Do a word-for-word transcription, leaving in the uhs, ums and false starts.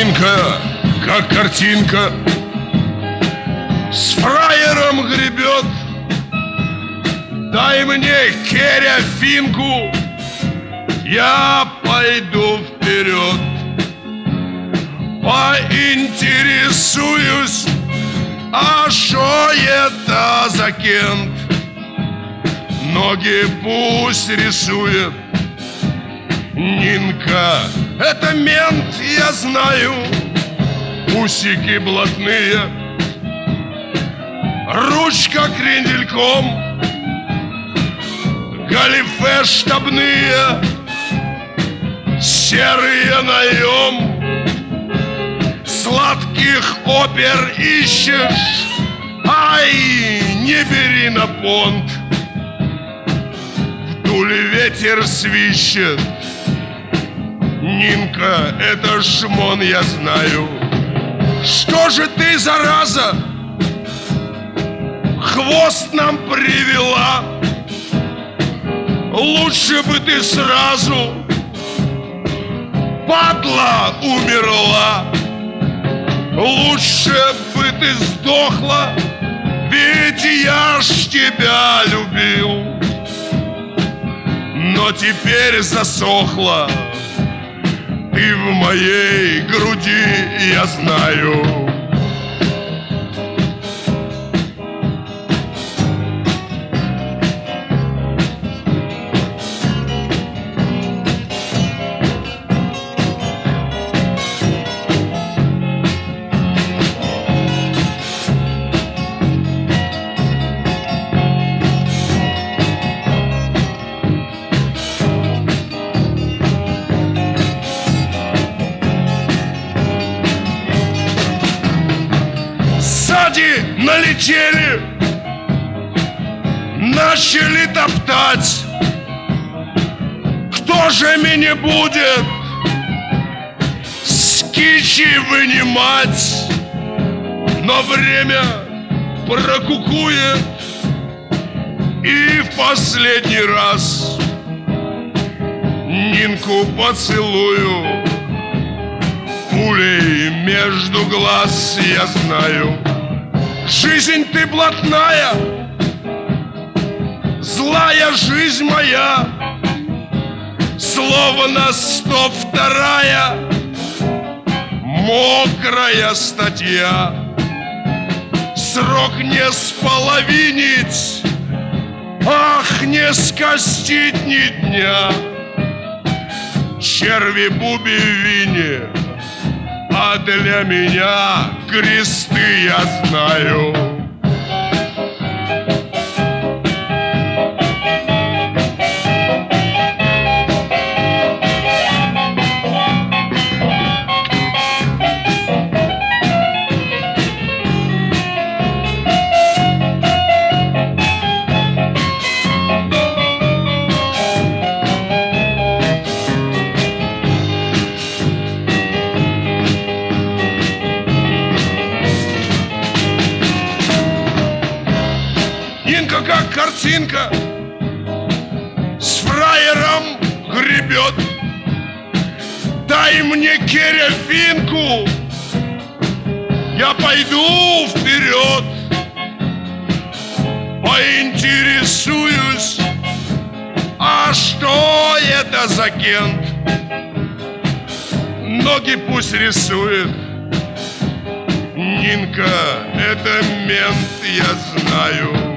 Нинка, как картинка, с фраером гребет. Дай мне, Керя, финку, я пойду вперед. Поинтересуюсь, а шо это за кент? Ноги пусть рисует Нинка, это мент, я знаю. Усики блатные, ручка крендельком, галифе штабные, серые наем. Сладких опер ищешь, ай, не бери на понт. Вдуль ветер свищет. Нинка, это шмон, я знаю. Что же ты, зараза, хвост нам привела? Лучше бы ты сразу, падла, умерла. Лучше бы ты сдохла, ведь я ж тебя любил. Но теперь засохла ты в моей груди, я знаю. Налетели, начали топтать. Кто же меня будет с кичи вынимать? Но время прокукует, и в последний раз Нинку поцелую. Пулей между глаз, я знаю. Жизнь ты блатная, злая жизнь моя, словно сто вторая мокрая статья. Срок не споловинить, ах, не скостить ни дня. Черви буби в вине, а для меня кресты, я знаю. Нинка, как картинка, с фраером гребет. Дай мне, Керя, финку, я пойду вперед. Поинтересуюсь, а что это за кент? Ноги пусть рисует Нинка, это мент, я знаю.